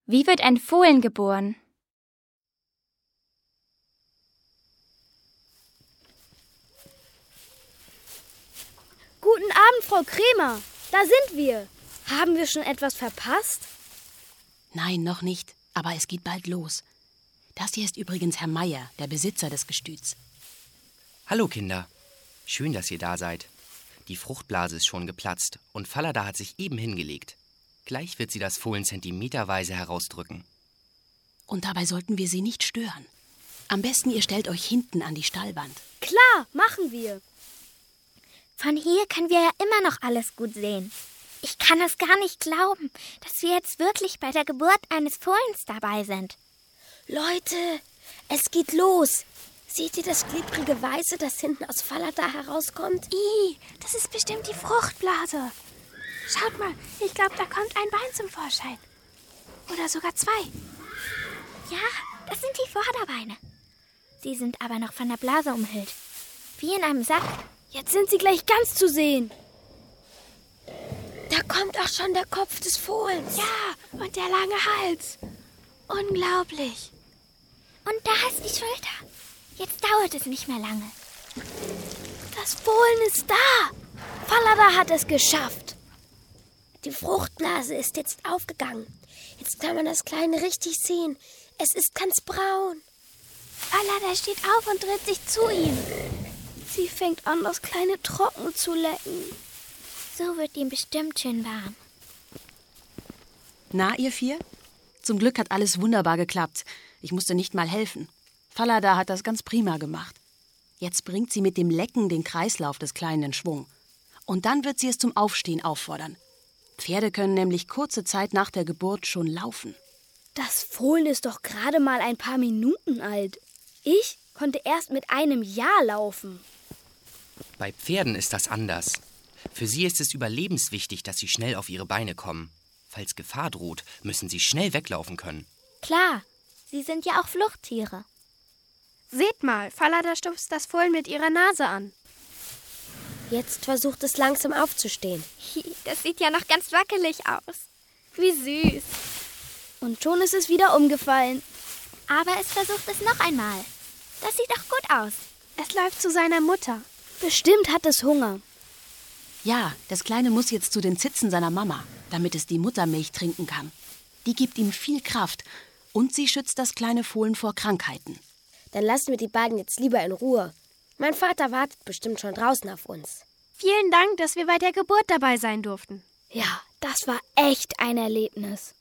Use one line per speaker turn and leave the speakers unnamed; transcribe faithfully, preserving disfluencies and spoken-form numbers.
Wie wird ein Fohlen geboren?
Guten Abend, Frau Krämer. Da sind wir. Haben wir schon etwas verpasst?
Nein, noch nicht. Aber es geht bald los. Das hier ist übrigens Herr Meier, der Besitzer des Gestüts.
Hallo, Kinder. Schön, dass ihr da seid. Die Fruchtblase ist schon geplatzt und Fallada hat sich eben hingelegt. Gleich wird sie das Fohlen zentimeterweise herausdrücken.
Und dabei sollten wir sie nicht stören. Am besten, ihr stellt euch hinten an die Stallwand.
Klar, machen wir.
Von hier können wir ja immer noch alles gut sehen. Ich kann es gar nicht glauben, dass wir jetzt wirklich bei der Geburt eines Fohlens dabei sind.
Leute, es geht los. Seht ihr das glittrige Weiße, das hinten aus Fallada herauskommt?
Ih, das ist bestimmt die Fruchtblase. Schaut mal, ich glaube, da kommt ein Bein zum Vorschein. Oder sogar zwei.
Ja, das sind die Vorderbeine. Sie sind aber noch von der Blase umhüllt. Wie in einem Sack.
Jetzt sind sie gleich ganz zu sehen.
Da kommt auch schon der Kopf des Fohlens.
Ja, und der lange Hals. Unglaublich.
Und da ist die Schulter. Jetzt dauert es nicht mehr lange.
Das Fohlen ist da. Fallada hat es geschafft.
Die Fruchtblase ist jetzt aufgegangen. Jetzt kann man das Kleine richtig sehen. Es ist ganz braun.
Fallada steht auf und dreht sich zu ihm.
Sie fängt an, das Kleine trocken zu lecken.
So wird ihm bestimmt schön warm.
Na, ihr vier? Zum Glück hat alles wunderbar geklappt. Ich musste nicht mal helfen. Fallada hat das ganz prima gemacht. Jetzt bringt sie mit dem Lecken den Kreislauf des Kleinen in Schwung. Und dann wird sie es zum Aufstehen auffordern. Pferde können nämlich kurze Zeit nach der Geburt schon laufen.
Das Fohlen ist doch gerade mal ein paar Minuten alt. Ich konnte erst mit einem Jahr laufen.
Bei Pferden ist das anders. Für sie ist es überlebenswichtig, dass sie schnell auf ihre Beine kommen. Falls Gefahr droht, müssen sie schnell weglaufen können.
Klar, sie sind ja auch Fluchttiere.
Seht mal, Fallada stupst das Fohlen mit ihrer Nase an.
Jetzt versucht es langsam aufzustehen.
Das sieht ja noch ganz wackelig aus. Wie süß.
Und schon ist es wieder umgefallen.
Aber es versucht es noch einmal. Das sieht doch gut aus.
Es läuft zu seiner Mutter.
Bestimmt hat es Hunger.
Ja, das Kleine muss jetzt zu den Zitzen seiner Mama, damit es die Muttermilch trinken kann. Die gibt ihm viel Kraft und sie schützt das kleine Fohlen vor Krankheiten.
Dann lassen wir die beiden jetzt lieber in Ruhe. Mein Vater wartet bestimmt schon draußen auf uns.
Vielen Dank, dass wir bei der Geburt dabei sein durften.
Ja, das war echt ein Erlebnis.